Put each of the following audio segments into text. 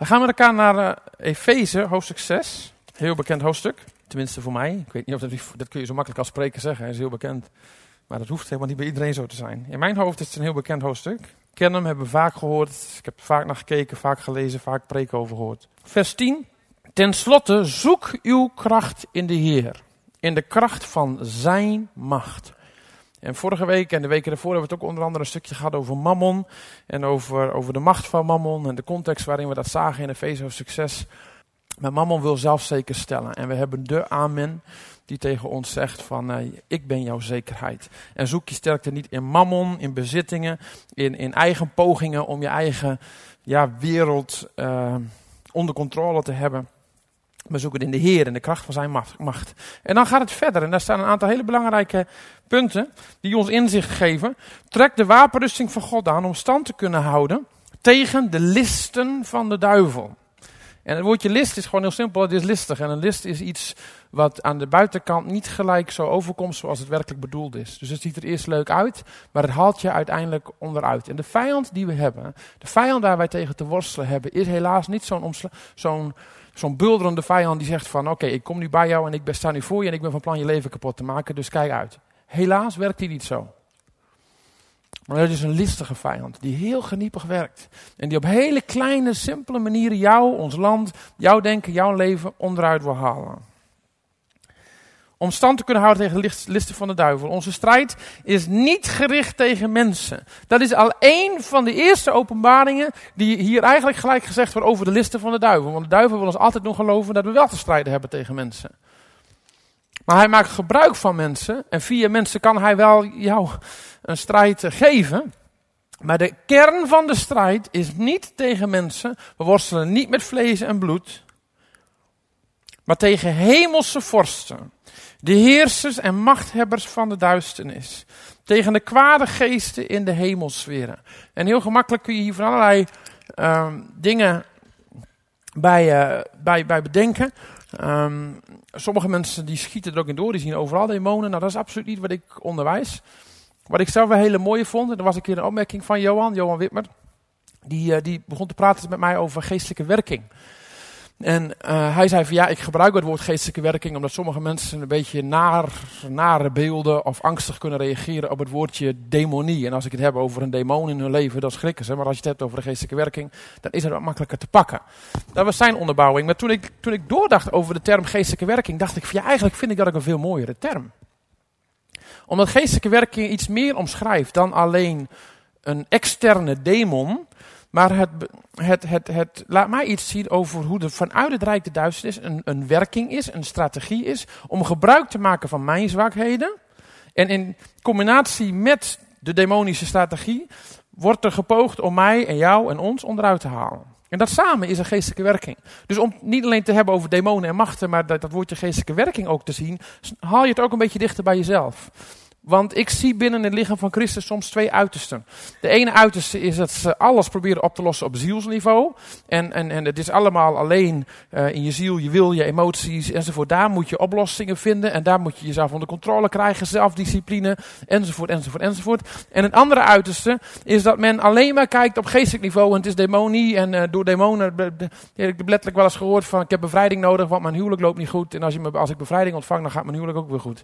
We gaan met elkaar naar Efeze, hoofdstuk 6. Heel bekend hoofdstuk, tenminste voor mij. Ik weet niet of dat kun je zo makkelijk als spreker zeggen, hij is heel bekend. Maar dat hoeft helemaal niet bij iedereen zo te zijn. In mijn hoofd is het een heel bekend hoofdstuk. Ik ken hem, hebben we vaak gehoord. Ik heb er vaak naar gekeken, vaak gelezen, vaak preken over gehoord. Vers 10. Ten slotte, zoek uw kracht in de Heer. In de kracht van zijn macht. En vorige week en de weken daarvoor hebben we het ook onder andere een stukje gehad over Mammon. En over de macht van Mammon en de context waarin we dat zagen in Efeze hoofdstuk 6. Maar Mammon wil zelfzeker stellen. En we hebben de Amen die tegen ons zegt van ik ben jouw zekerheid. En zoek je sterkte niet in Mammon, in bezittingen, in eigen pogingen om je eigen wereld onder controle te hebben. We zoeken het in de Heer en de kracht van zijn macht. En dan gaat het verder. En daar staan een aantal hele belangrijke punten die ons inzicht geven. Trek de wapenrusting van God aan om stand te kunnen houden tegen de listen van de duivel. En het woordje list is gewoon heel simpel. Het is listig. En een list is iets wat aan de buitenkant niet gelijk zo overkomt zoals het werkelijk bedoeld is. Dus het ziet er eerst leuk uit, maar het haalt je uiteindelijk onderuit. En de vijand die we hebben, de vijand waar wij tegen te worstelen hebben, is helaas niet zo'n bulderende vijand die zegt van oké, ik kom nu bij jou en ik sta nu voor je en ik ben van plan je leven kapot te maken, dus kijk uit. Helaas werkt die niet zo. Maar het is een listige vijand die heel geniepig werkt. En die op hele kleine, simpele manieren jou, ons land, jouw denken, jouw leven onderuit wil halen. Om stand te kunnen houden tegen de listen van de duivel. Onze strijd is niet gericht tegen mensen. Dat is al één van de eerste openbaringen die hier eigenlijk gelijk gezegd wordt over de listen van de duivel. Want de duivel wil ons altijd doen geloven dat we wel te strijden hebben tegen mensen. Maar hij maakt gebruik van mensen en via mensen kan hij wel jou een strijd geven. Maar de kern van de strijd is niet tegen mensen. We worstelen niet met vlees en bloed. Maar tegen hemelse vorsten. De heersers en machthebbers van de duisternis. Tegen de kwade geesten in de hemelsferen. En heel gemakkelijk kun je hier van allerlei dingen bij bedenken. Sommige mensen die schieten er ook in door, die zien overal demonen. Nou, dat is absoluut niet wat ik onderwijs. Wat ik zelf wel hele mooie vond, en er was een keer een opmerking van Johan Witmer. Die begon te praten met mij over geestelijke werking. En hij zei van ik gebruik het woord geestelijke werking omdat sommige mensen een beetje nare beelden of angstig kunnen reageren op het woordje demonie. En als ik het heb over een demon in hun leven, dan schrikken ze. Maar als je het hebt over de geestelijke werking, dan is het wat makkelijker te pakken. Dat was zijn onderbouwing. Maar toen ik doordacht over de term geestelijke werking, dacht ik van eigenlijk vind ik dat ook een veel mooiere term. Omdat geestelijke werking iets meer omschrijft dan alleen een externe demon. Maar het laat mij iets zien over hoe er vanuit het Rijk der Duisternis een werking is, een strategie is, om gebruik te maken van mijn zwakheden. En in combinatie met de demonische strategie wordt er gepoogd om mij en jou en ons onderuit te halen. En dat samen is een geestelijke werking. Dus om niet alleen te hebben over demonen en machten, maar dat woordje geestelijke werking ook te zien, haal je het ook een beetje dichter bij jezelf. Want ik zie binnen het lichaam van Christus soms twee uitersten. De ene uiterste is dat ze alles proberen op te lossen op zielsniveau. En het is allemaal alleen in je ziel, je wil, je emoties enzovoort. Daar moet je oplossingen vinden en daar moet je jezelf onder controle krijgen, zelfdiscipline enzovoort. En het andere uiterste is dat men alleen maar kijkt op geestelijk niveau en het is demonie. En door demonen heb ik letterlijk wel eens gehoord van ik heb bevrijding nodig, want mijn huwelijk loopt niet goed. En als ik bevrijding ontvang, dan gaat mijn huwelijk ook weer goed.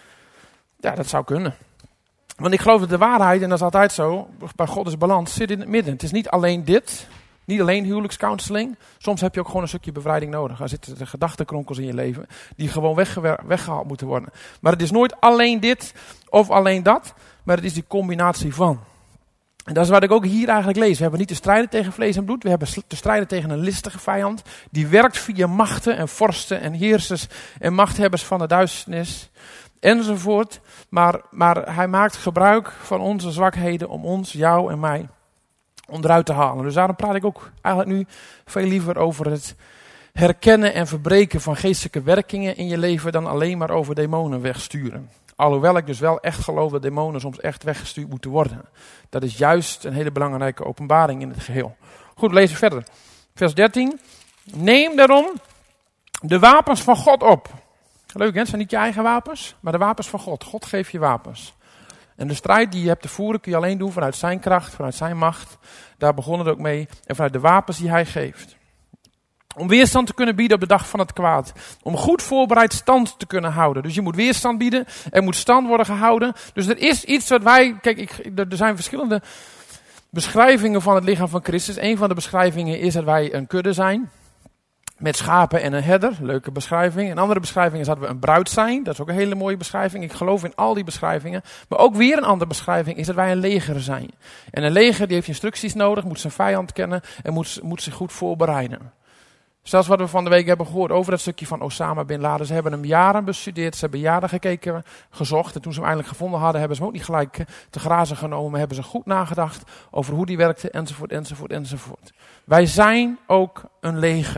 Ja, dat zou kunnen. Want ik geloof dat de waarheid, en dat is altijd zo, bij God is balans, zit in het midden. Het is niet alleen dit, niet alleen huwelijkscounseling. Soms heb je ook gewoon een stukje bevrijding nodig. Er zitten de gedachtenkronkels in je leven die gewoon weggehaald moeten worden. Maar het is nooit alleen dit of alleen dat, maar het is die combinatie van. En dat is wat ik ook hier eigenlijk lees. We hebben niet te strijden tegen vlees en bloed. We hebben te strijden tegen een listige vijand. Die werkt via machten en vorsten en heersers en machthebbers van de duisternis. Enzovoort. Maar hij maakt gebruik van onze zwakheden om ons, jou en mij onderuit te halen. Dus daarom praat ik ook eigenlijk nu veel liever over het herkennen en verbreken van geestelijke werkingen in je leven dan alleen maar over demonen wegsturen. Alhoewel ik dus wel echt geloof dat demonen soms echt weggestuurd moeten worden. Dat is juist een hele belangrijke openbaring in het geheel. Goed, we lezen verder. Vers 13. Neem daarom de wapens van God op. Leuk hè, het zijn niet je eigen wapens, maar de wapens van God. God geeft je wapens. En de strijd die je hebt te voeren kun je alleen doen vanuit zijn kracht, vanuit zijn macht. Daar begon het ook mee. En vanuit de wapens die hij geeft. Om weerstand te kunnen bieden op de dag van het kwaad. Om goed voorbereid stand te kunnen houden. Dus je moet weerstand bieden. Er moet stand worden gehouden. Dus er is iets wat wij... Kijk, er zijn verschillende beschrijvingen van het lichaam van Christus. Een van de beschrijvingen is dat wij een kudde zijn. Met schapen en een herder. Leuke beschrijving. Een andere beschrijving is dat we een bruid zijn. Dat is ook een hele mooie beschrijving. Ik geloof in al die beschrijvingen. Maar ook weer een andere beschrijving is dat wij een leger zijn. En een leger die heeft instructies nodig. Moet zijn vijand kennen. En moet zich goed voorbereiden. Zelfs wat we van de week hebben gehoord over dat stukje van Osama Bin Laden. Ze hebben hem jaren bestudeerd, ze hebben jaren gekeken, gezocht. En toen ze hem eindelijk gevonden hadden, hebben ze hem ook niet gelijk te grazen genomen. Hebben ze goed nagedacht over hoe die werkte, enzovoort, enzovoort, enzovoort. Wij zijn ook een leger.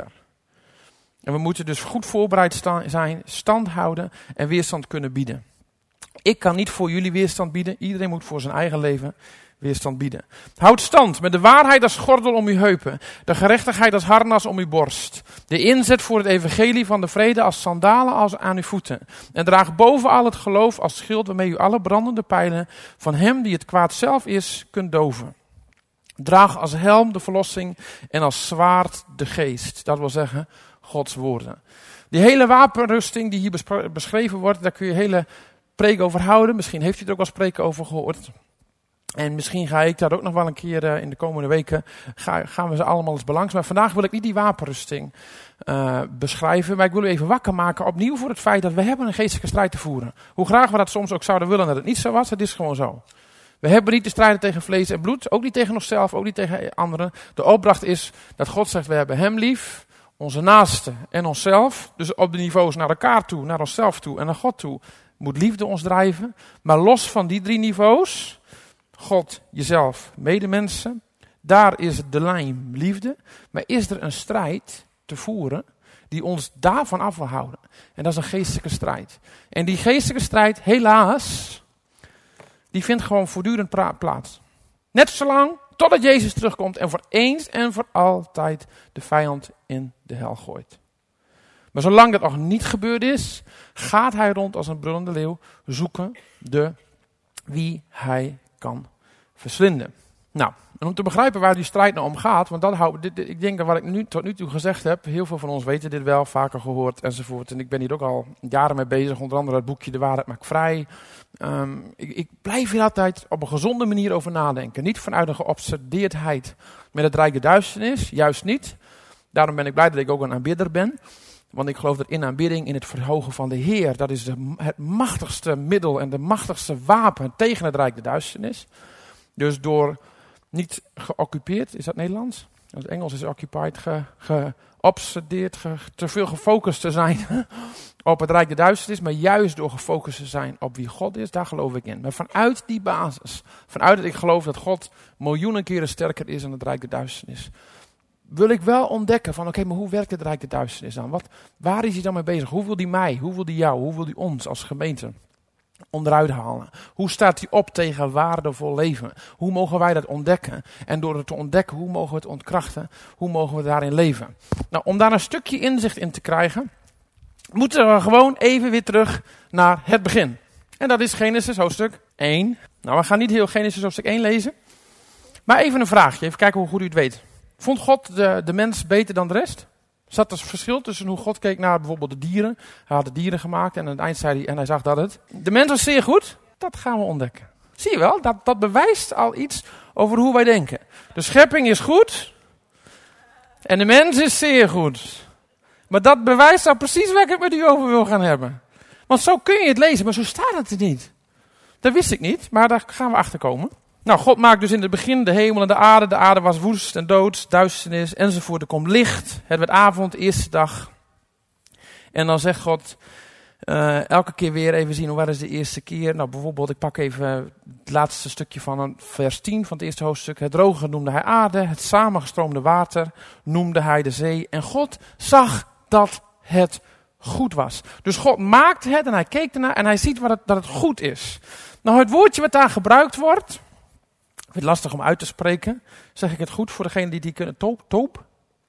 En we moeten dus goed voorbereid zijn, stand houden en weerstand kunnen bieden. Ik kan niet voor jullie weerstand bieden. Iedereen moet voor zijn eigen leven weerstand bieden. Houd stand met de waarheid als gordel om uw heupen. De gerechtigheid als harnas om uw borst. De inzet voor het evangelie van de vrede als sandalen als aan uw voeten. En draag bovenal het geloof als schild waarmee u alle brandende pijlen van hem die het kwaad zelf is kunt doven. Draag als helm de verlossing en als zwaard de geest. Dat wil zeggen Gods woorden. Die hele wapenrusting die hier beschreven wordt, daar kun je hele preek over houden. Misschien heeft u er ook wel spreken over gehoord. En misschien ga ik daar ook nog wel een keer in de komende weken, gaan we ze allemaal eens belangs. Maar vandaag wil ik niet die wapenrusting beschrijven. Maar ik wil u even wakker maken opnieuw voor het feit dat we hebben een geestelijke strijd te voeren. Hoe graag we dat soms ook zouden willen dat het niet zo was, het is gewoon zo. We hebben niet te strijden tegen vlees en bloed, ook niet tegen onszelf, ook niet tegen anderen. De opdracht is dat God zegt, we hebben hem lief, onze naaste en onszelf. Dus op de niveaus naar elkaar toe, naar onszelf toe en naar God toe, moet liefde ons drijven. Maar los van die 3 niveaus, God, jezelf, medemensen, daar is de lijn liefde. Maar is er een strijd te voeren die ons daarvan af wil houden? En dat is een geestelijke strijd. En die geestelijke strijd, helaas, die vindt gewoon voortdurend plaats. Net zolang totdat Jezus terugkomt en voor eens en voor altijd de vijand in de hel gooit. Maar zolang dat nog niet gebeurd is, gaat hij rond als een brullende leeuw zoeken wie hij kan verslinden. Nou, en om te begrijpen waar die strijd nou om gaat, want ik denk dat wat ik tot nu toe gezegd heb, heel veel van ons weten dit wel, vaker gehoord enzovoort. En ik ben hier ook al jaren mee bezig, onder andere het boekje De Waarheid Maakt Vrij. Ik blijf hier altijd op een gezonde manier over nadenken. Niet vanuit een geobsedeerdheid met het rijk der duisternis, juist niet. Daarom ben ik blij dat ik ook een aanbidder ben. Want ik geloof dat in aanbidding, in het verhogen van de Heer, dat is het machtigste middel en de machtigste wapen tegen het rijk der duisternis. Dus door niet geoccupeerd, is dat Nederlands? Het Engels is occupied, geobsedeerd, te veel gefocust te zijn op het rijk der duisternis, maar juist door gefocust te zijn op wie God is, daar geloof ik in. Maar vanuit die basis, vanuit dat ik geloof dat God miljoenen keren sterker is dan het rijk der duisternis, wil ik wel ontdekken van oké, maar hoe werkt het rijk der duisternis dan? Waar is hij dan mee bezig? Hoe wil hij mij? Hoe wil hij jou? Hoe wil hij ons als gemeente onderuit halen? Hoe staat hij op tegen waardevol leven? Hoe mogen wij dat ontdekken? En door het te ontdekken, hoe mogen we het ontkrachten? Hoe mogen we daarin leven? Nou, om daar een stukje inzicht in te krijgen, moeten we gewoon even weer terug naar het begin. En dat is Genesis hoofdstuk 1. Nou, we gaan niet heel Genesis hoofdstuk 1 lezen. Maar even een vraagje, even kijken hoe goed u het weet. Vond God de mens beter dan de rest? Zat er verschil tussen hoe God keek naar bijvoorbeeld de dieren? Hij had de dieren gemaakt en aan het eind zei hij, en hij zag dat het. De mens was zeer goed, dat gaan we ontdekken. Zie je wel, dat bewijst al iets over hoe wij denken. De schepping is goed en de mens is zeer goed. Maar dat bewijst al precies waar ik het met u over wil gaan hebben. Want zo kun je het lezen, maar zo staat het er niet. Dat wist ik niet, maar daar gaan we achter komen. Nou, God maakt dus in het begin de hemel en de aarde. De aarde was woest en dood, duisternis enzovoort. Er komt licht. Het werd avond, eerste dag. En dan zegt God elke keer weer even zien, wat is de eerste keer? Nou, bijvoorbeeld, ik pak even het laatste stukje van vers 10 van het eerste hoofdstuk. Het droge noemde hij aarde, het samengestroomde water noemde hij de zee. En God zag dat het goed was. Dus God maakte het en hij keek ernaar en hij ziet dat het goed is. Nou, het woordje wat daar gebruikt wordt, ik vind het lastig om uit te spreken. Zeg ik het goed voor degenen die kunnen? Toop?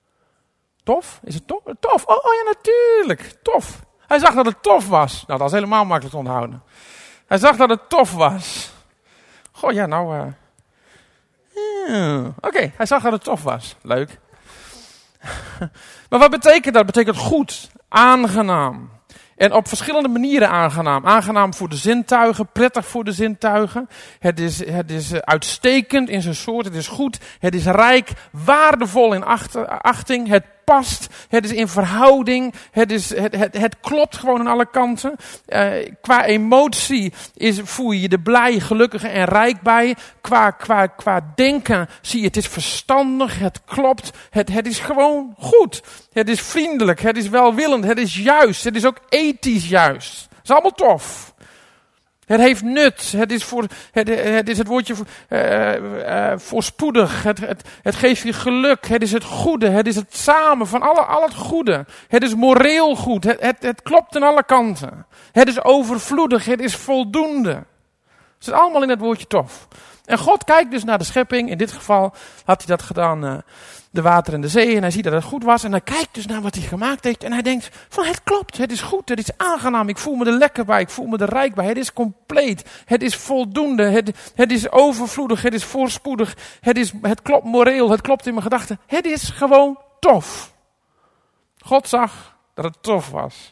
Tof? Is het tof? Tof. Oh ja, natuurlijk. Tof. Hij zag dat het tof was. Nou, dat is helemaal makkelijk te onthouden. Hij zag dat het tof was. Goh, ja, nou. Oké, hij zag dat het tof was. Leuk. Maar wat betekent dat? Dat betekent goed, aangenaam. En op verschillende manieren aangenaam. Aangenaam voor de zintuigen, prettig voor de zintuigen. Het is uitstekend in zijn soort, het is goed. Het is rijk, waardevol in achting. Het past, het is in verhouding. Het klopt gewoon aan alle kanten. Qua emotie voel je je er blij, gelukkig en rijk bij. Qua denken zie je, het is verstandig, het klopt. Het is gewoon goed. Het is vriendelijk, het is welwillend, het is juist. Het is ook ethisch juist. Het is allemaal tof. Het heeft nut. Het is het woordje voorspoedig. Het geeft je geluk. Het is het goede. Het is het samen van al het goede. Het is moreel goed. Het klopt aan alle kanten. Het is overvloedig. Het is voldoende. Het zit allemaal in het woordje tof. En God kijkt dus naar de schepping. In dit geval had hij dat gedaan, de water en de zee. En hij ziet dat het goed was. En hij kijkt dus naar wat hij gemaakt heeft. En hij denkt van het klopt. Het is goed. Het is aangenaam. Ik voel me er lekker bij. Ik voel me er rijk bij. Het is compleet. Het is voldoende. Het is overvloedig. Het is voorspoedig. Het klopt moreel. Het klopt in mijn gedachten. Het is gewoon tof. God zag dat het tof was.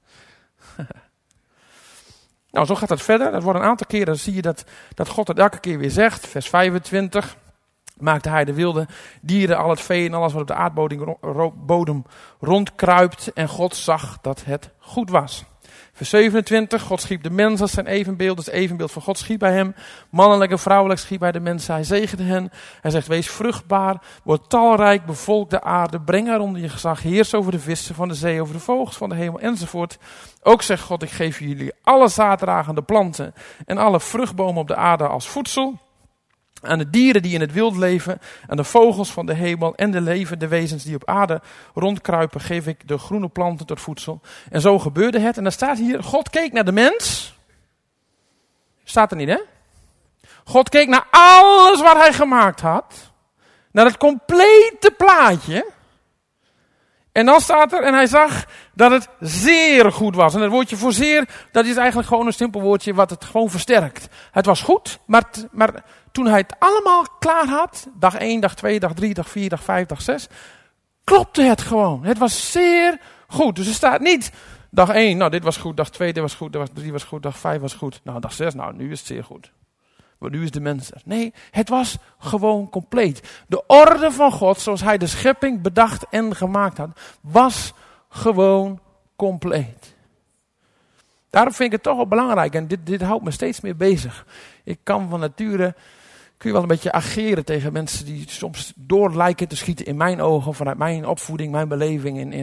Nou, zo gaat het verder. Dat wordt een aantal keren, zie je dat God het elke keer weer zegt. Vers 25. Maakte hij de wilde dieren, al het vee en alles wat op de aardbodem rondkruipt. En God zag dat het goed was. Vers 27. God schiep de mens als zijn evenbeeld. Dus het evenbeeld van God schiep bij hem. Mannelijk en vrouwelijk schiep bij de mensen. Hij zegende hen. Hij zegt, wees vruchtbaar. Word talrijk. Bevolk de aarde. Breng haar onder je gezag. Heers over de vissen van de zee. Over de vogels van de hemel. Enzovoort. Ook zegt God, ik geef jullie alle zaaddragende planten. En alle vruchtbomen op de aarde als voedsel. Aan de dieren die in het wild leven, aan de vogels van de hemel en de levende wezens die op aarde rondkruipen, geef ik de groene planten tot voedsel. En zo gebeurde het. En dan staat hier, God keek naar de mens. Staat er niet, hè? God keek naar alles wat hij gemaakt had. Naar het complete plaatje. En dan staat er, en hij zag dat het zeer goed was. En het woordje voor zeer, dat is eigenlijk gewoon een simpel woordje wat het gewoon versterkt. Het was goed, maar toen hij het allemaal klaar had, dag 1, dag 2, dag 3, dag 4, dag 5, dag 6, klopte het gewoon. Het was zeer goed. Dus er staat niet, dag 1, nou dit was goed, dag 2, dit was goed, dag 3 was goed, dag 5 was goed. Nou, dag 6, nou nu is het zeer goed. Maar nu is de mens er. Nee, het was gewoon compleet. De orde van God, zoals hij de schepping bedacht en gemaakt had, was gewoon compleet. Daarom vind ik het toch wel belangrijk en dit houdt me steeds meer bezig. Ik kan van nature, kun je wel een beetje ageren tegen mensen die soms door lijken te schieten in mijn ogen, vanuit mijn opvoeding, mijn beleving.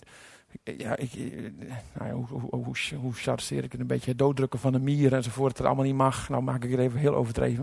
Hoe chargeer ik het een beetje? Het dooddrukken van de mieren enzovoort, dat allemaal niet mag. Nou maak ik het even heel overdreven.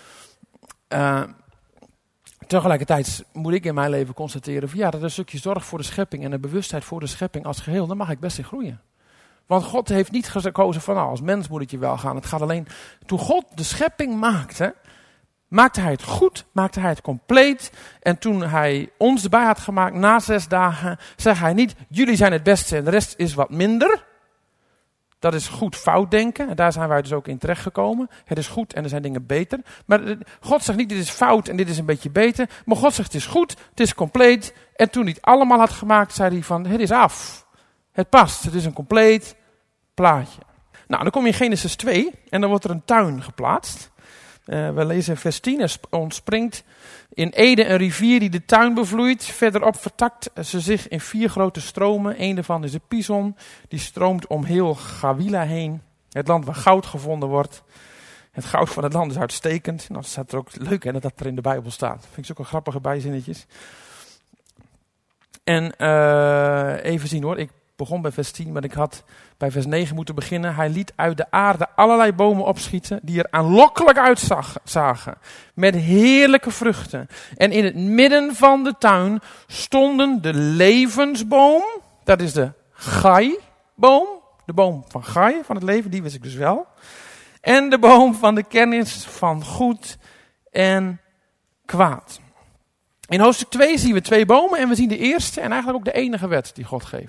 Tegelijkertijd moet ik in mijn leven constateren van dat een stukje zorg voor de schepping en een bewustheid voor de schepping als geheel, daar mag ik best in groeien. Want God heeft niet gekozen van als mens moet het je wel gaan. Het gaat alleen, toen God de schepping maakte, maakte hij het goed, maakte hij het compleet. En toen hij ons erbij had gemaakt na 6 dagen, zei hij niet, jullie zijn het beste en de rest is wat minder. Dat is goed fout denken. En daar zijn wij dus ook in terechtgekomen. Het is goed en er zijn dingen beter. Maar God zegt niet, dit is fout en dit is een beetje beter. Maar God zegt, het is goed, het is compleet. En toen hij het allemaal had gemaakt, zei hij van, het is af. Het past, het is een compleet plaatje. Nou, dan kom je in Genesis 2 en dan wordt er een tuin geplaatst. We lezen in vers 10, er ontspringt in Eden een rivier die de tuin bevloeit. Verderop vertakt ze zich in 4 grote stromen. Eén daarvan is de Pison, die stroomt om heel Gawila heen. Het land waar goud gevonden wordt. Het goud van het land is uitstekend. Nou, dat staat er ook leuk hè, dat dat er in de Bijbel staat. Vind ik zo ook wel grappige bijzinnetjes. En even zien hoor, ik begon bij vers 10, maar ik had bij vers 9 moeten beginnen. Hij liet uit de aarde allerlei bomen opschieten die er aanlokkelijk uitzagen. Met heerlijke vruchten. En in het midden van de tuin stonden de levensboom. Dat is de Gai-boom. De boom van Gai, van het leven, die wist ik dus wel. En de boom van de kennis van goed en kwaad. In hoofdstuk 2 zien we 2 bomen en we zien de eerste en eigenlijk ook de enige wet die God geeft.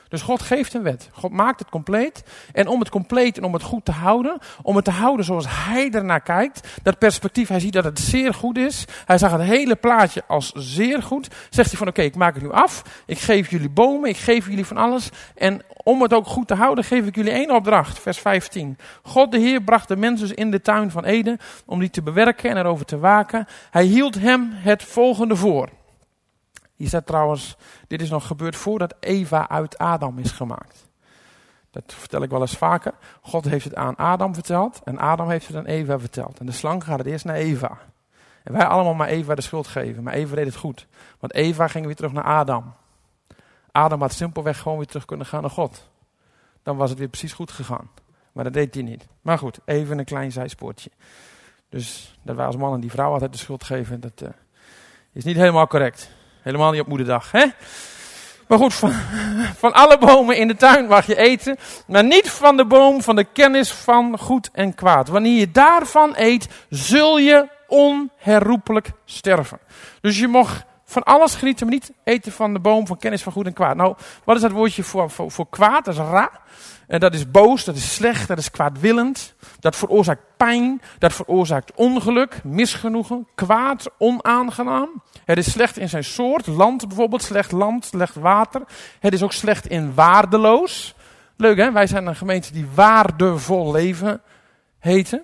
Dus God geeft een wet. God maakt het compleet. En om het compleet en om het goed te houden, om het te houden zoals hij ernaar kijkt, dat perspectief, hij ziet dat het zeer goed is. Hij zag het hele plaatje als zeer goed. Zegt hij van oké, ik maak het nu af. Ik geef jullie bomen, ik geef jullie van alles. En om het ook goed te houden, geef ik jullie één opdracht. Vers 15. God de Heer bracht de mens dus in de tuin van Eden om die te bewerken en erover te waken. Hij hield hem het volgende voor. Hier staat trouwens, dit is nog gebeurd voordat Eva uit Adam is gemaakt. Dat vertel ik wel eens vaker. God heeft het aan Adam verteld en Adam heeft het aan Eva verteld. En de slang gaat het eerst naar Eva. En wij allemaal maar Eva de schuld geven. Maar Eva deed het goed. Want Eva ging weer terug naar Adam. Adam had simpelweg gewoon weer terug kunnen gaan naar God. Dan was het weer precies goed gegaan. Maar dat deed hij niet. Maar goed, even een klein zijspoortje. Dus dat wij als mannen die vrouw altijd de schuld geven, dat is niet helemaal correct. Helemaal niet op moederdag, hè? Maar goed, van alle bomen in de tuin mag je eten, maar niet van de boom van de kennis van goed en kwaad. Wanneer je daarvan eet, zul je onherroepelijk sterven. Dus je mag van alles genieten, maar niet eten van de boom van kennis van goed en kwaad. Nou, wat is dat woordje voor kwaad? Dat is ra. Dat is boos, dat is slecht, dat is kwaadwillend. Dat veroorzaakt pijn, dat veroorzaakt ongeluk, misgenoegen, kwaad, onaangenaam. Het is slecht in zijn soort, land bijvoorbeeld, slecht water. Het is ook slecht in waardeloos. Leuk hè, wij zijn een gemeente die waardevol leven heten.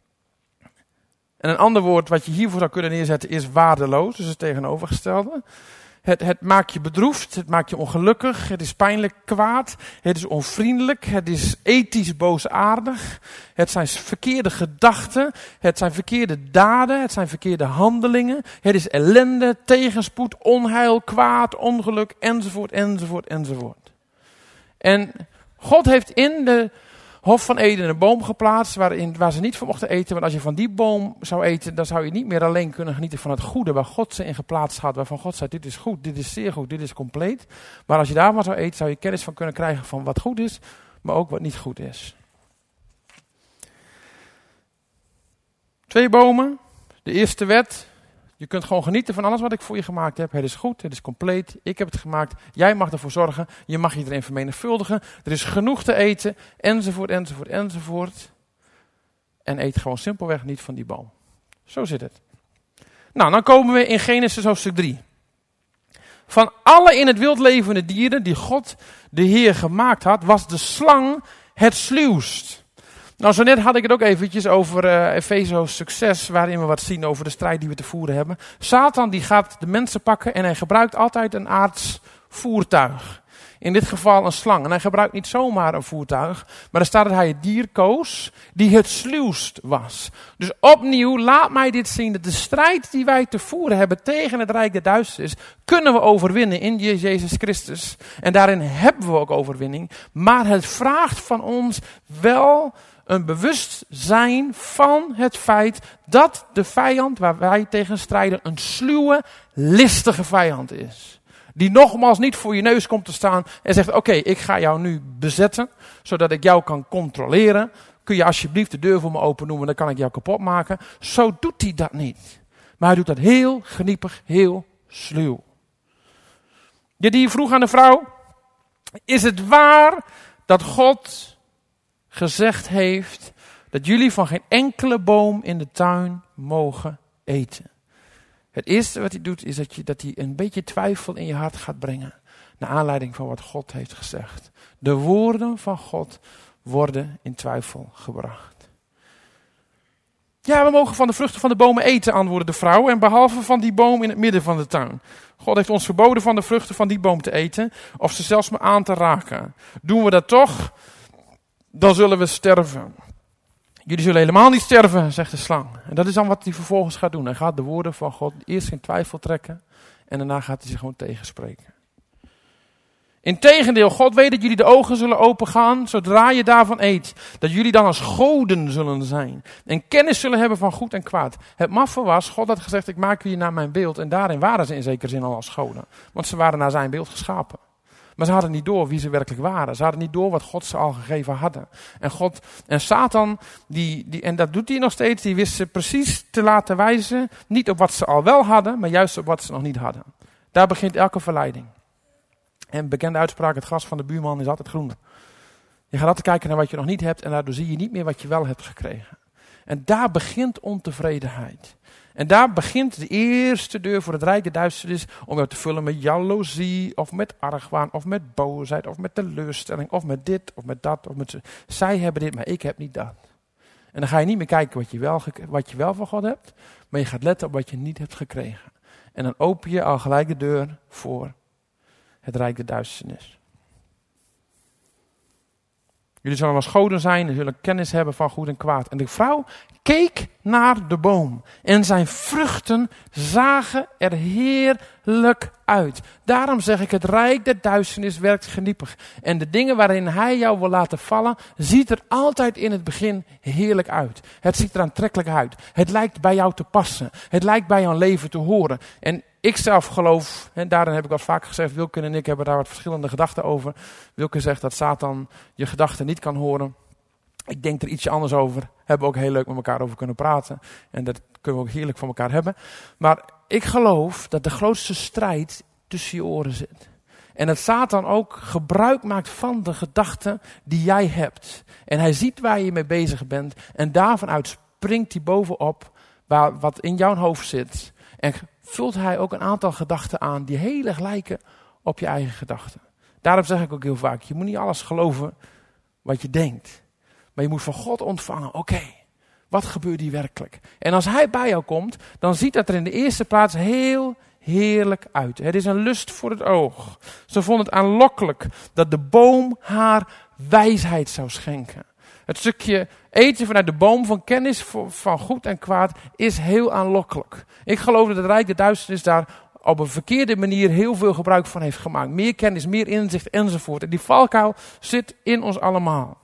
En een ander woord wat je hiervoor zou kunnen neerzetten is waardeloos, dus het tegenovergestelde. Het maakt je bedroefd, het maakt je ongelukkig, het is pijnlijk kwaad, het is onvriendelijk, het is ethisch boosaardig, het zijn verkeerde gedachten, het zijn verkeerde daden, het zijn verkeerde handelingen, het is ellende, tegenspoed, onheil, kwaad, ongeluk, enzovoort, enzovoort, enzovoort. En God heeft in de Hof van Eden een boom geplaatst waar ze niet van mochten eten. Want als je van die boom zou eten, dan zou je niet meer alleen kunnen genieten van het goede waar God ze in geplaatst had. Waarvan God zei, dit is goed, dit is zeer goed, dit is compleet. Maar als je daarvan zou eten, zou je kennis van kunnen krijgen van wat goed is, maar ook wat niet goed is. 2 bomen. De eerste wet. Je kunt gewoon genieten van alles wat ik voor je gemaakt heb. Het is goed, het is compleet. Ik heb het gemaakt. Jij mag ervoor zorgen. Je mag je erin vermenigvuldigen. Er is genoeg te eten. Enzovoort, enzovoort, enzovoort. En eet gewoon simpelweg niet van die boom. Zo zit het. Nou, dan komen we in Genesis hoofdstuk 3. Van alle in het wild levende dieren die God de Heer gemaakt had, was de slang het sluwst. Nou, zo net had ik het ook eventjes over Efeze hoofdstuk 6, waarin we wat zien over de strijd die we te voeren hebben. Satan die gaat de mensen pakken en hij gebruikt altijd een aards voertuig. In dit geval een slang. En hij gebruikt niet zomaar een voertuig, maar er staat dat hij het dier koos die het sluwst was. Dus opnieuw, laat mij dit zien, dat de strijd die wij te voeren hebben tegen het rijk der duisternis, kunnen we overwinnen in Jezus Christus. En daarin hebben we ook overwinning. Maar het vraagt van ons wel een bewustzijn van het feit dat de vijand waar wij tegen strijden een sluwe, listige vijand is. Die nogmaals niet voor je neus komt te staan en zegt, oké, ik ga jou nu bezetten, zodat ik jou kan controleren. Kun je alsjeblieft de deur voor me open doen, dan kan ik jou kapot maken. Zo doet hij dat niet. Maar hij doet dat heel geniepig, heel sluw. Die vroeg aan de vrouw, is het waar dat God gezegd heeft dat jullie van geen enkele boom in de tuin mogen eten? Het eerste wat hij doet is dat hij een beetje twijfel in je hart gaat brengen. Naar aanleiding van wat God heeft gezegd. De woorden van God worden in twijfel gebracht. Ja, we mogen van de vruchten van de bomen eten, antwoordde de vrouw. En behalve van die boom in het midden van de tuin. God heeft ons verboden van de vruchten van die boom te eten. Of ze zelfs maar aan te raken. Doen we dat toch, dan zullen we sterven. Jullie zullen helemaal niet sterven, zegt de slang. En dat is dan wat hij vervolgens gaat doen. Hij gaat de woorden van God eerst in twijfel trekken. En daarna gaat hij ze gewoon tegenspreken. Integendeel, God weet dat jullie de ogen zullen opengaan zodra je daarvan eet. Dat jullie dan als goden zullen zijn. En kennis zullen hebben van goed en kwaad. Het maffe was, God had gezegd, ik maak jullie naar mijn beeld. En daarin waren ze in zekere zin al als goden. Want ze waren naar zijn beeld geschapen. Maar ze hadden niet door wie ze werkelijk waren. Ze hadden niet door wat God ze al gegeven hadden. En Satan, en dat doet hij nog steeds, die wist ze precies te laten wijzen. Niet op wat ze al wel hadden, maar juist op wat ze nog niet hadden. Daar begint elke verleiding. En bekende uitspraak, het gras van de buurman is altijd groener. Je gaat altijd kijken naar wat je nog niet hebt en daardoor zie je niet meer wat je wel hebt gekregen. En daar begint ontevredenheid. En daar begint de eerste deur voor het rijk der duisternis om jou te vullen met jaloezie, of met argwaan, of met boosheid, of met teleurstelling, of met dit, of met dat, of met zo. Zij hebben dit, maar ik heb niet dat. En dan ga je niet meer kijken wat je wel van God hebt, maar je gaat letten op wat je niet hebt gekregen. En dan open je al gelijk de deur voor het rijk der duisternis. Jullie zullen als goden zijn en zullen kennis hebben van goed en kwaad. En de vrouw keek naar de boom. En zijn vruchten zagen er heerlijk uit. Daarom zeg ik, het rijk der duisternis werkt geniepig. En de dingen waarin hij jou wil laten vallen, ziet er altijd in het begin heerlijk uit. Het ziet er aantrekkelijk uit. Het lijkt bij jou te passen. Het lijkt bij jouw leven te horen. En ik zelf geloof, en daarin heb ik al vaak gezegd, Wilken en ik hebben daar wat verschillende gedachten over. Wilken zegt dat Satan je gedachten niet kan horen. Ik denk er ietsje anders over. Hebben we ook heel leuk met elkaar over kunnen praten. En dat kunnen we ook heerlijk van elkaar hebben. Maar ik geloof dat de grootste strijd tussen je oren zit. En dat Satan ook gebruik maakt van de gedachten die jij hebt. En hij ziet waar je mee bezig bent. En daarvan uit springt hij bovenop wat in jouw hoofd zit. En vult hij ook een aantal gedachten aan die heel erg lijken op je eigen gedachten. Daarom zeg ik ook heel vaak, je moet niet alles geloven wat je denkt. Maar je moet van God ontvangen, oké, wat gebeurt hier werkelijk? En als hij bij jou komt, dan ziet dat er in de eerste plaats heel heerlijk uit. Het is een lust voor het oog. Ze vond het aanlokkelijk dat de boom haar wijsheid zou schenken. Het stukje eten vanuit de boom van kennis van goed en kwaad is heel aanlokkelijk. Ik geloof dat het rijk der duisternis daar op een verkeerde manier heel veel gebruik van heeft gemaakt. Meer kennis, meer inzicht enzovoort. En die valkuil zit in ons allemaal.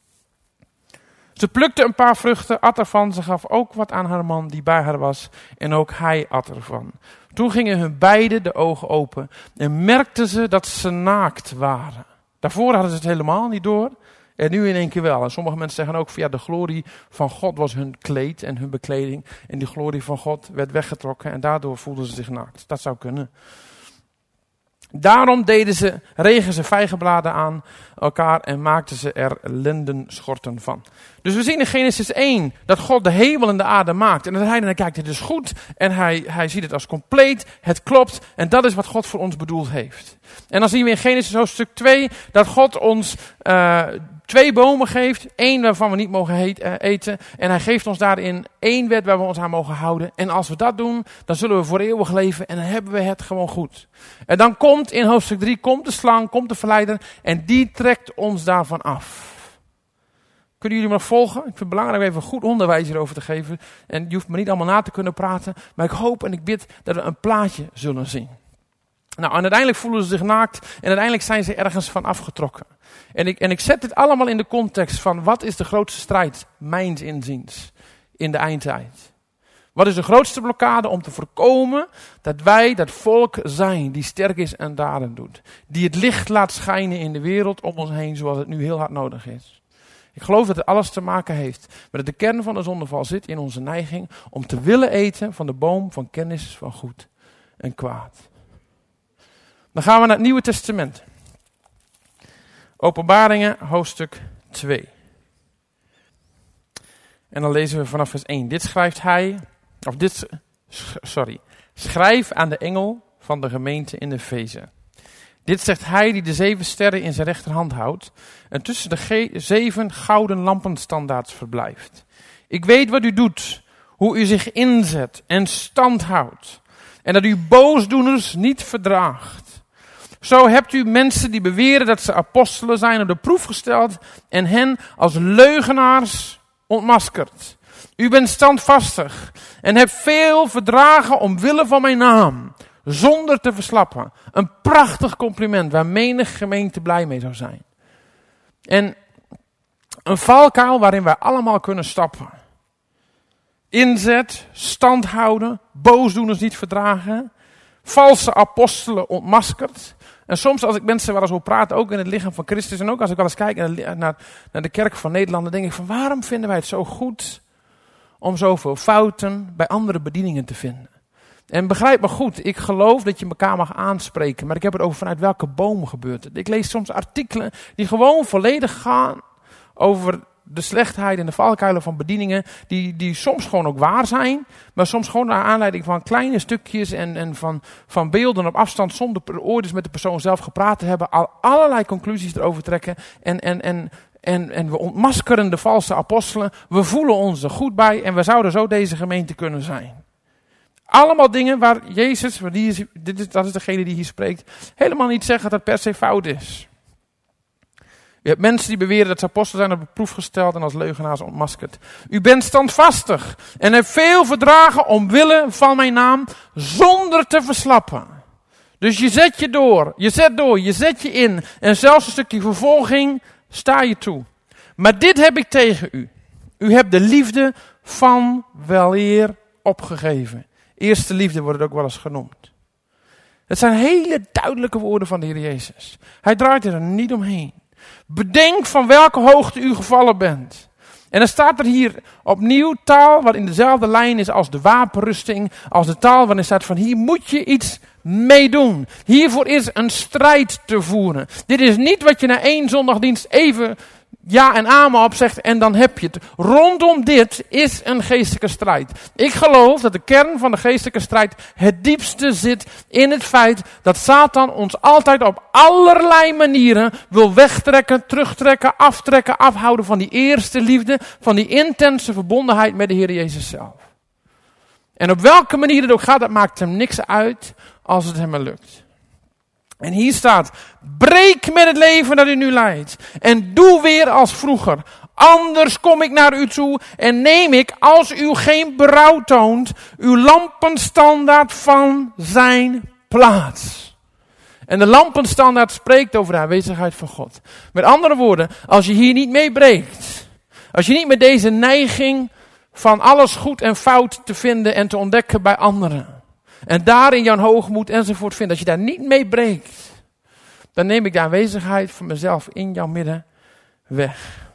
Ze plukte een paar vruchten, at ervan. Ze gaf ook wat aan haar man die bij haar was. En ook hij at ervan. Toen gingen hun beiden de ogen open. En merkten ze dat ze naakt waren. Daarvoor hadden ze het helemaal niet door. En nu in één keer wel. En sommige mensen zeggen ook van ja, de glorie van God was hun kleed en hun bekleding. En die glorie van God werd weggetrokken. En daardoor voelden ze zich naakt. Dat zou kunnen. Daarom regen ze vijgenbladen aan elkaar en maakten ze er lindenschorten van. Dus we zien in Genesis 1 dat God de hemel en de aarde maakt. En dat hij dan kijkt, het is goed. En hij ziet het als compleet. Het klopt. En dat is wat God voor ons bedoeld heeft. En dan zien we in Genesis hoofdstuk 2 dat God ons 2 bomen geeft. 1 waarvan we niet mogen eten. En hij geeft ons daarin 1 wet waar we ons aan mogen houden. En als we dat doen, dan zullen we voor eeuwig leven. En dan hebben we het gewoon goed. En dan komt in hoofdstuk 3, komt de slang, komt de verleider. En die trekt ons daarvan af. Kunnen jullie me nog volgen? Ik vind het belangrijk om even goed onderwijs hierover te geven. En je hoeft me niet allemaal na te kunnen praten. Maar ik hoop en ik bid dat we een plaatje zullen zien. Nou, en uiteindelijk voelen ze zich naakt. En uiteindelijk zijn ze ergens van afgetrokken. En ik zet dit allemaal in de context van wat is de grootste strijd, mijns inziens, in de eindtijd. Wat is de grootste blokkade om te voorkomen dat wij dat volk zijn die sterk is en daden doet. Die het licht laat schijnen in de wereld om ons heen zoals het nu heel hard nodig is. Ik geloof dat het alles te maken heeft met dat de kern van de zondeval zit in onze neiging om te willen eten van de boom van kennis van goed en kwaad. Dan gaan we naar het Nieuwe Testament. Openbaringen, hoofdstuk 2. En dan lezen we vanaf vers 1. Schrijf aan de engel van de gemeente in Efeze. Dit zegt hij die de 7 sterren in zijn rechterhand houdt en tussen de 7 gouden lampenstandaards verblijft. Ik weet wat u doet, hoe u zich inzet en stand houdt en dat u boosdoeners niet verdraagt. Zo hebt u mensen die beweren dat ze apostelen zijn op de proef gesteld en hen als leugenaars ontmaskerd. U bent standvastig en hebt veel verdragen omwille van mijn naam, zonder te verslappen. Een prachtig compliment waar menig gemeente blij mee zou zijn. En een valkuil waarin wij allemaal kunnen stappen. Inzet, stand houden, boosdoeners niet verdragen, valse apostelen ontmaskerd. En soms als ik mensen wel eens hoor praten, ook in het lichaam van Christus, en ook als ik wel eens kijk naar de kerk van Nederland, dan denk ik van waarom vinden wij het zo goed om zoveel fouten bij andere bedieningen te vinden? En begrijp me goed, ik geloof dat je elkaar mag aanspreken, maar ik heb het over vanuit welke boom gebeurt het. Ik lees soms artikelen die gewoon volledig gaan over de slechtheid en de valkuilen van bedieningen, die soms gewoon ook waar zijn, maar soms gewoon naar aanleiding van kleine stukjes en van beelden op afstand, zonder ooit eens met de persoon zelf gepraat te hebben, al allerlei conclusies erover trekken en we ontmaskeren de valse apostelen. We voelen ons er goed bij en we zouden zo deze gemeente kunnen zijn. Allemaal dingen waar Jezus, dat is degene die hier spreekt, helemaal niet zeggen dat het per se fout is. Je hebt mensen die beweren dat ze apostelen zijn op de proef gesteld en als leugenaars ontmaskerd. U bent standvastig en hebt veel verdragen omwille van mijn naam zonder te verslappen. Dus je zet je zet je in en zelfs een stukje vervolging sta je toe. Maar dit heb ik tegen u. U hebt de liefde van weleer opgegeven. Eerste liefde wordt het ook wel eens genoemd. Het zijn hele duidelijke woorden van de Heer Jezus. Hij draait er niet omheen. Bedenk van welke hoogte u gevallen bent. En dan staat er hier opnieuw taal wat in dezelfde lijn is als de wapenrusting. Als de taal waarin staat van hier moet je iets mee doen. Hiervoor is een strijd te voeren. Dit is niet wat je na 1 zondagdienst even ja en amen op zegt en dan heb je het. Rondom dit is een geestelijke strijd. Ik geloof dat de kern van de geestelijke strijd het diepste zit in het feit dat Satan ons altijd op allerlei manieren wil wegtrekken, terugtrekken, aftrekken, afhouden van die eerste liefde, van die intense verbondenheid met de Heer Jezus zelf. En op welke manier het ook gaat, dat maakt hem niks uit als het hem maar lukt. En hier staat, breek met het leven dat u nu leidt. En doe weer als vroeger. Anders kom ik naar u toe en neem ik, als u geen berouw toont, uw lampenstandaard van zijn plaats. En de lampenstandaard spreekt over de aanwezigheid van God. Met andere woorden, als je hier niet mee breekt, als je niet met deze neiging van alles goed en fout te vinden en te ontdekken bij anderen, en daarin jouw hoogmoed enzovoort vindt, als je daar niet mee breekt, dan neem ik de aanwezigheid van mezelf in jouw midden weg.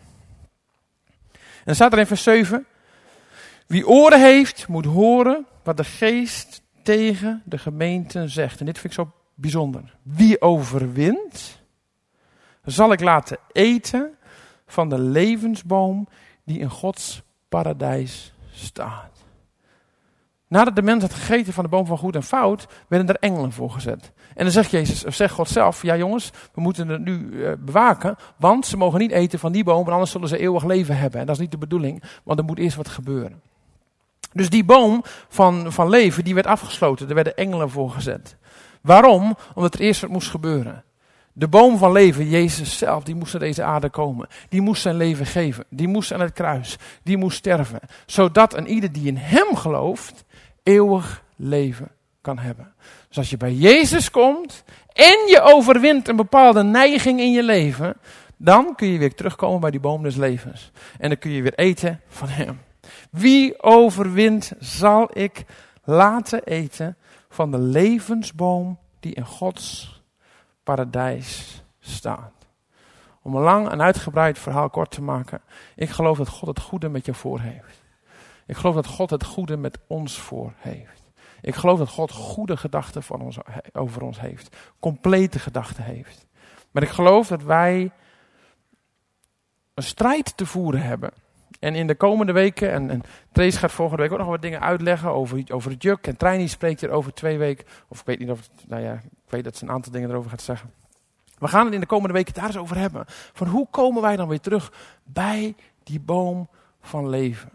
En dan staat er in vers 7, wie oren heeft, moet horen wat de geest tegen de gemeenten zegt. En dit vind ik zo bijzonder. Wie overwint, zal ik laten eten van de levensboom die in Gods paradijs staat. Nadat de mens had gegeten van de boom van goed en fout, werden er engelen voor gezet. En dan zegt God zelf, ja jongens, we moeten het nu bewaken, want ze mogen niet eten van die boom, want anders zullen ze eeuwig leven hebben. En dat is niet de bedoeling, want er moet eerst wat gebeuren. Dus die boom van leven, die werd afgesloten, er werden engelen voor gezet. Waarom? Omdat er eerst wat moest gebeuren. De boom van leven, Jezus zelf, die moest naar deze aarde komen. Die moest zijn leven geven. Die moest aan het kruis. Die moest sterven. Zodat een ieder die in hem gelooft, eeuwig leven kan hebben. Dus als je bij Jezus komt en je overwint een bepaalde neiging in je leven, dan kun je weer terugkomen bij die boom des levens. En dan kun je weer eten van hem. Wie overwint, zal ik laten eten van de levensboom die in Gods paradijs staat. Om een lang en uitgebreid verhaal kort te maken. Ik geloof dat God het goede met je voor heeft. Ik geloof dat God het goede met ons voor heeft. Ik geloof dat God goede gedachten over ons heeft. Complete gedachten heeft. Maar ik geloof dat wij een strijd te voeren hebben. En in de komende weken, en Trace gaat volgende week ook nog wat dingen uitleggen over het juk. En Treini spreekt hier over 2 weken. Of ik weet niet of ik weet dat ze een aantal dingen erover gaat zeggen. We gaan het in de komende weken daar eens over hebben. Van hoe komen wij dan weer terug bij die boom van leven?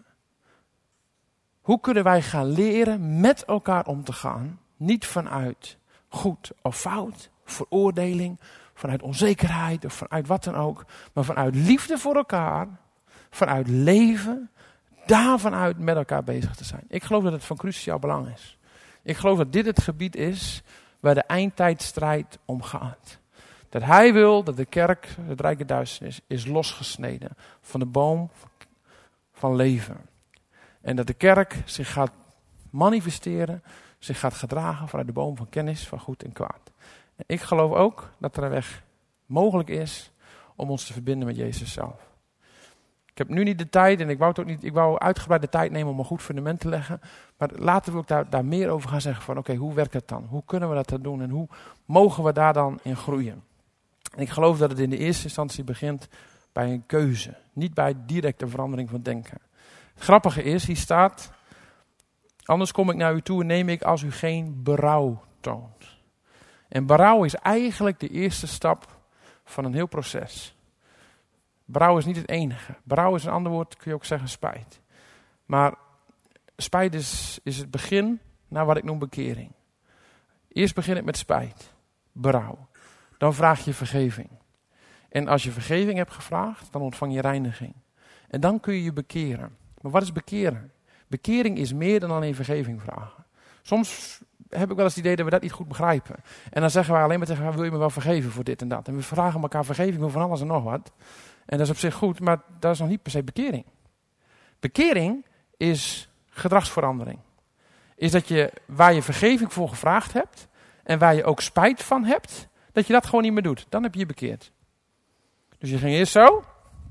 Hoe kunnen wij gaan leren met elkaar om te gaan? Niet vanuit goed of fout, veroordeling, vanuit onzekerheid of vanuit wat dan ook. Maar vanuit liefde voor elkaar, vanuit leven, daarvanuit met elkaar bezig te zijn. Ik geloof dat het van cruciaal belang is. Ik geloof dat dit het gebied is waar de eindtijdstrijd om gaat. Dat hij wil dat de kerk, het rijke duisternis, is losgesneden van de boom van leven. En dat de kerk zich gaat manifesteren, zich gaat gedragen vanuit de boom van kennis van goed en kwaad. En ik geloof ook dat er een weg mogelijk is om ons te verbinden met Jezus zelf. Ik heb nu niet de tijd en ik wou uitgebreid de tijd nemen om een goed fundament te leggen. Maar laten we ook daar meer over gaan zeggen van oké, hoe werkt het dan? Hoe kunnen we dat dan doen en hoe mogen we daar dan in groeien? En ik geloof dat het in de eerste instantie begint bij een keuze. Niet bij directe verandering van denken. Het grappige is, hier staat, anders kom ik naar u toe en neem ik als u geen berouw toont. En berouw is eigenlijk de eerste stap van een heel proces. Berouw is niet het enige. Berouw is een ander woord, kun je ook zeggen spijt. Maar spijt is het begin naar wat ik noem bekering. Eerst begin ik met spijt, berouw. Dan vraag je vergeving. En als je vergeving hebt gevraagd, dan ontvang je reiniging. En dan kun je je bekeren. Maar wat is bekeren? Bekering is meer dan alleen vergeving vragen. Soms heb ik wel eens het idee dat we dat niet goed begrijpen. En dan zeggen we alleen maar tegen elkaar, wil je me wel vergeven voor dit en dat? En we vragen elkaar vergeving voor van alles en nog wat. En dat is op zich goed, maar dat is nog niet per se bekering. Bekering is gedragsverandering. Is dat je, waar je vergeving voor gevraagd hebt en waar je ook spijt van hebt, dat je dat gewoon niet meer doet. Dan heb je je bekeerd. Dus je ging eerst zo.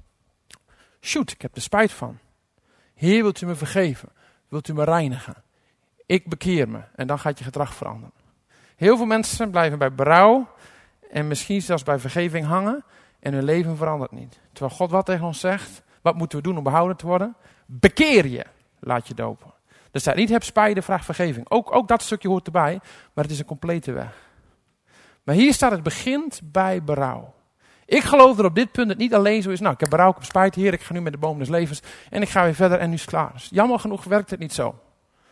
Shoot, ik heb er spijt van. Heer, wilt u me vergeven? Wilt u me reinigen? Ik bekeer me. En dan gaat je gedrag veranderen. Heel veel mensen blijven bij berouw en misschien zelfs bij vergeving hangen en hun leven verandert niet. Terwijl God wat tegen ons zegt, wat moeten we doen om behouden te worden? Bekeer je, laat je dopen. Er staat niet, heb spijt, vraag vergeving. Ook dat stukje hoort erbij, maar het is een complete weg. Maar hier staat, het begint bij berouw. Ik geloof dat op dit punt het niet alleen zo is, nou ik heb berouw, ik heb spijt, Heer, ik ga nu met de boom des levens en ik ga weer verder en nu is het klaar. Dus jammer genoeg werkt het niet zo.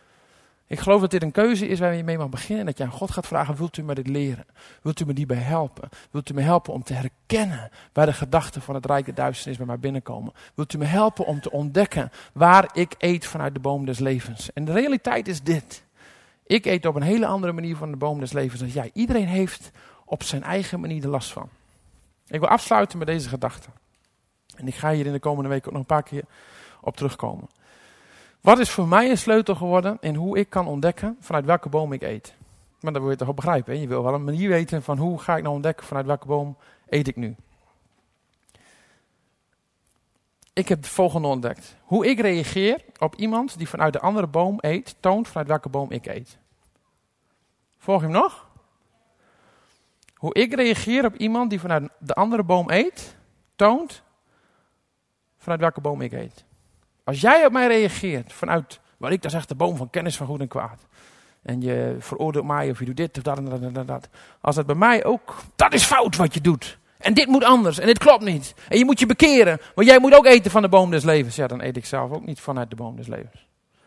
Ik geloof dat dit een keuze is waar je mee mag beginnen en dat je aan God gaat vragen, wilt u me dit leren? Wilt u me hierbij helpen? Wilt u me helpen om te herkennen waar de gedachten van het rijke duisternis bij mij binnenkomen? Wilt u me helpen om te ontdekken waar ik eet vanuit de boom des levens? En de realiteit is dit. Ik eet op een hele andere manier van de boom des levens dan jij. Iedereen heeft op zijn eigen manier de last van. Ik wil afsluiten met deze gedachte. En ik ga hier in de komende week ook nog een paar keer op terugkomen. Wat is voor mij een sleutel geworden in hoe ik kan ontdekken vanuit welke boom ik eet? Maar dat wil je toch wel begrijpen. Hè? Je wil wel een manier weten van hoe ga ik nou ontdekken vanuit welke boom eet ik nu. Ik heb het volgende ontdekt. Hoe ik reageer op iemand die vanuit de andere boom eet, toont vanuit welke boom ik eet. Volg je hem nog? Hoe ik reageer op iemand die vanuit de andere boom eet, toont vanuit welke boom ik eet. Als jij op mij reageert vanuit, wat ik dan zeg, de boom van kennis van goed en kwaad. En je veroordeelt mij of je doet dit of dat en dat. Als het bij mij ook, dat is fout wat je doet. En dit moet anders en dit klopt niet. En je moet je bekeren, want jij moet ook eten van de boom des levens. Ja, dan eet ik zelf ook niet vanuit de boom des levens.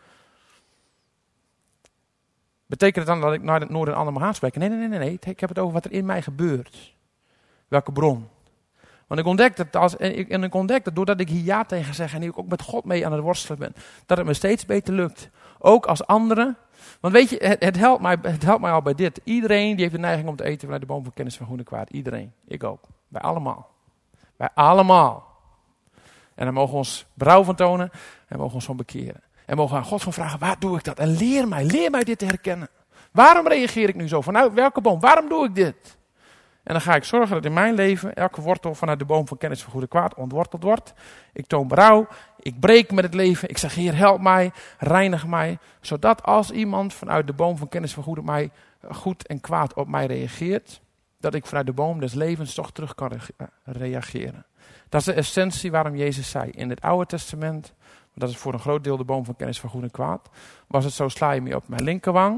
Betekent het dan dat ik naar het noorden en ander mag aanspreken? Nee. Ik heb het over wat er in mij gebeurt. Welke bron? Want ik ontdek dat doordat ik hier ja tegen zeg en ik ook met God mee aan het worstelen ben, dat het me steeds beter lukt. Ook als anderen. Want weet je, het helpt mij al bij dit. Iedereen die heeft de neiging om te eten vanuit de boom van kennis van goed en kwaad. Iedereen. Ik ook. Wij allemaal. Wij allemaal. En dan mogen we ons berouw van tonen en mogen we ons van bekeren. En mogen we aan God van vragen, waar doe ik dat? En leer mij dit te herkennen. Waarom reageer ik nu zo? Vanuit welke boom? Waarom doe ik dit? En dan ga ik zorgen dat in mijn leven elke wortel vanuit de boom van kennis van goed en kwaad ontworteld wordt. Ik toon berouw, ik breek met het leven. Ik zeg, Heer, help mij, reinig mij. Zodat als iemand vanuit de boom van kennis van goed en kwaad op mij reageert, dat ik vanuit de boom des levens toch terug kan reageren. Dat is de essentie waarom Jezus zei. In het Oude Testament, dat is voor een groot deel de boom van kennis van goed en kwaad, was het zo, sla je me op mijn linkerwang,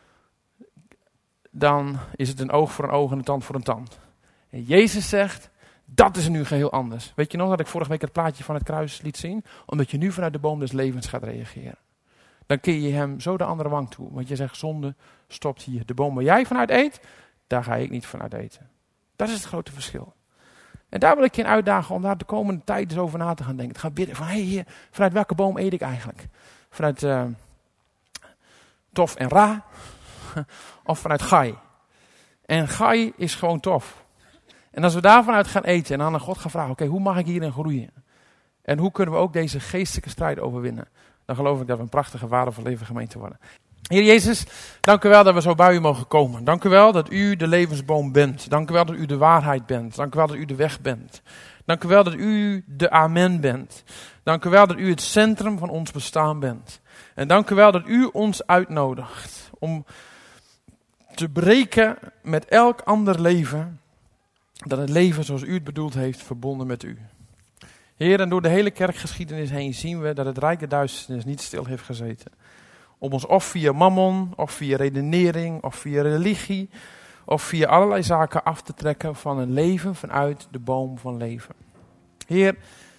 dan is het een oog voor een oog en een tand voor een tand. En Jezus zegt, dat is nu geheel anders. Weet je nog dat ik vorige week het plaatje van het kruis liet zien? Omdat je nu vanuit de boom des levens gaat reageren. Dan keer je hem zo de andere wang toe. Want je zegt, zonde stopt hier. De boom waar jij vanuit eet, daar ga ik niet vanuit eten. Dat is het grote verschil. En daar wil ik je in uitdagen om daar de komende tijd eens over na te gaan denken. Te gaan bidden van, Heer, vanuit welke boom eet ik eigenlijk? Vanuit tof en ra? Of vanuit gai. En gai is gewoon tof. En als we daarvan uit gaan eten en dan aan God gaan vragen, oké, hoe mag ik hierin groeien? En hoe kunnen we ook deze geestelijke strijd overwinnen? Dan geloof ik dat we een prachtige, waardevolle leven gemeente worden. Heer Jezus, dank u wel dat we zo bij u mogen komen. Dank u wel dat u de levensboom bent. Dank u wel dat u de waarheid bent. Dank u wel dat u de weg bent. Dank u wel dat u de amen bent. Dank u wel dat u het centrum van ons bestaan bent. En dank u wel dat u ons uitnodigt om te breken met elk ander leven, dan het leven zoals u het bedoeld heeft, verbonden met u. Heer, en door de hele kerkgeschiedenis heen zien we dat het rijke duisternis niet stil heeft gezeten. Om ons of via mammon, of via redenering, of via religie, of via allerlei zaken af te trekken van een leven vanuit de boom van leven. Heer,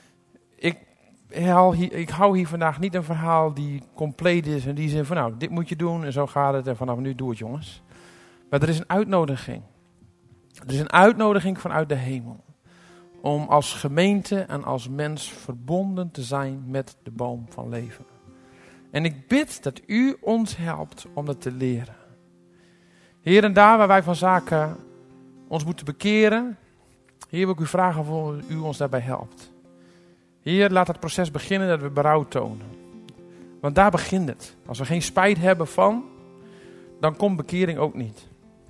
ik hou hier vandaag niet een verhaal die compleet is en die zin van nou, dit moet je doen en zo gaat het en vanaf nu doe het jongens. Maar er is een uitnodiging. Er is een uitnodiging vanuit de hemel. Om als gemeente en als mens verbonden te zijn met de boom van leven. En ik bid dat u ons helpt om dat te leren. Heer, en daar waar wij van zaken ons moeten bekeren, Heer, wil ik u vragen of u ons daarbij helpt. Heer, laat het proces beginnen dat we berouw tonen. Want daar begint het. Als we geen spijt hebben van, dan komt bekering ook niet.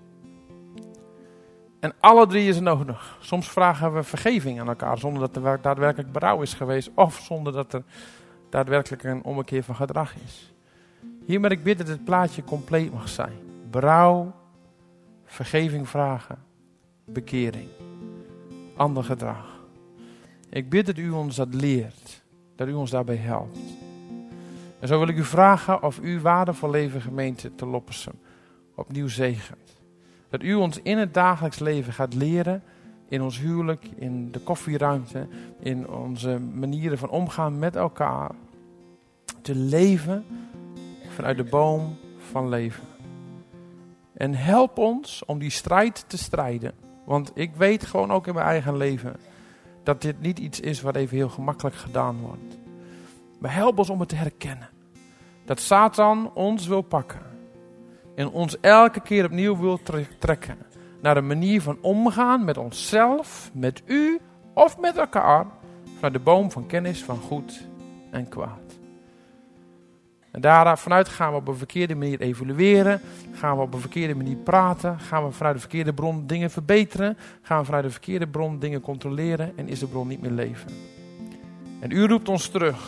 En alle drie is nodig. Soms vragen we vergeving aan elkaar zonder dat er daadwerkelijk berouw is geweest. Of zonder dat er daadwerkelijk een ommekeer van gedrag is. Hier maar ik bid dat het plaatje compleet mag zijn. Berouw, vergeving vragen, bekering, ander gedrag. Ik bid dat u ons dat leert. Dat u ons daarbij helpt. En zo wil ik u vragen of u Waardevol Leven gemeente te Loppersum opnieuw zegent. Dat u ons in het dagelijks leven gaat leren, in ons huwelijk, in de koffieruimte, in onze manieren van omgaan met elkaar. Te leven vanuit de boom van leven. En help ons om die strijd te strijden. Want ik weet gewoon ook in mijn eigen leven dat dit niet iets is wat even heel gemakkelijk gedaan wordt. Maar help ons om het te herkennen. Dat Satan ons wil pakken. En ons elke keer opnieuw wil trekken. Naar een manier van omgaan met onszelf, met u of met elkaar. Vanuit de boom van kennis van goed en kwaad. En daarvanuit gaan we op een verkeerde manier evalueren. Gaan we op een verkeerde manier praten. Gaan we vanuit de verkeerde bron dingen verbeteren. Gaan we vanuit de verkeerde bron dingen controleren. En is de bron niet meer leven. En u roept ons terug.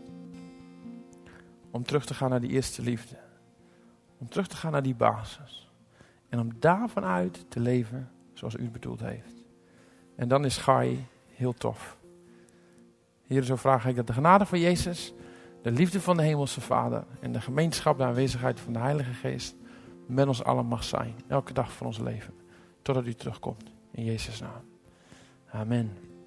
Om terug te gaan naar die eerste liefde. Om terug te gaan naar die basis. En om daarvan uit te leven zoals u het bedoeld heeft. En dan is Gai heel tof. Heer, zo vraag ik dat de genade van Jezus, de liefde van de Hemelse Vader en de gemeenschap, de aanwezigheid van de Heilige Geest met ons allen mag zijn. Elke dag van ons leven. Totdat u terugkomt. In Jezus' naam. Amen.